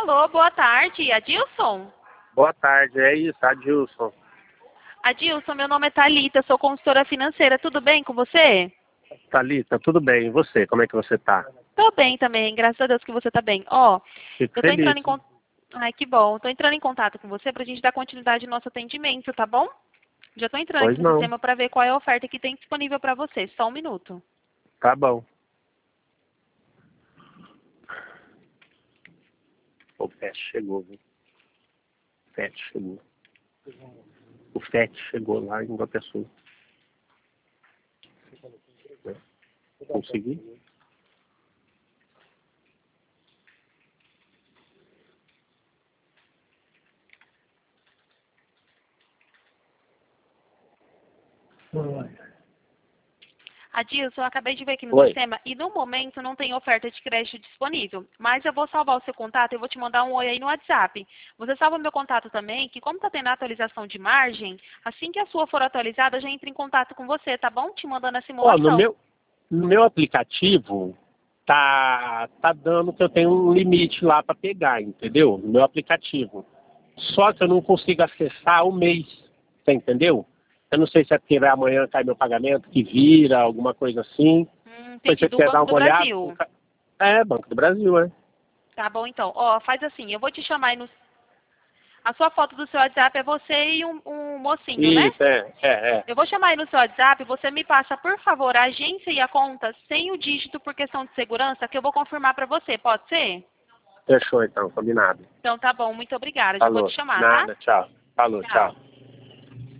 Alô, boa tarde, Adilson? Boa tarde, é isso, Adilson. Adilson, meu nome é Thalita, sou consultora financeira, tudo bem com você? Thalita, tudo bem? E você? Como é que você tá? Tô bem também, graças a Deus que você tá bem. Ó, Fico eu tô entrando feliz. em contato... Ai, que bom. Tô entrando em contato com você pra gente dar continuidade no nosso atendimento, tá bom? Já tô entrando Pois aqui no não. sistema pra ver qual é a oferta que tem disponível pra você. Só um minuto. Tá bom. O FET chegou, viu? O FET chegou. O FET chegou lá em Boa Pessoa. Consegui? Adilson, eu acabei de ver aqui no Oi. sistema e no momento não tem oferta de crédito disponível. Mas eu vou salvar o seu contato e vou te mandar um oi aí no WhatsApp. Você salva meu contato também, que como tá tendo a atualização de margem, assim que a sua for atualizada, eu já entro em contato com você, tá bom? Te mandando a Ó, no simulação. meu aplicativo tá dando que eu tenho um limite lá para pegar, entendeu? No meu aplicativo. Só que eu não consigo acessar o mês, você entendeu? Eu não sei se é porque vai amanhã cai meu pagamento, que vira, alguma coisa assim. Depois Entendi. você Do quer dar Banco uma do olhada? Brasil. É, Banco do Brasil, é. Tá bom, então. Ó, faz assim, eu vou te chamar aí no... A sua foto do seu WhatsApp é você e um mocinho, né? Isso, é. Eu vou chamar aí no seu WhatsApp, você me passa, por favor, a agência e a conta sem o dígito por questão de segurança, que eu vou confirmar para você, pode ser? Fechou então, combinado. Então tá bom, muito obrigada. Já vou Falou. te chamar, tá? Nada, tchau. Falou, tchau. Tchau.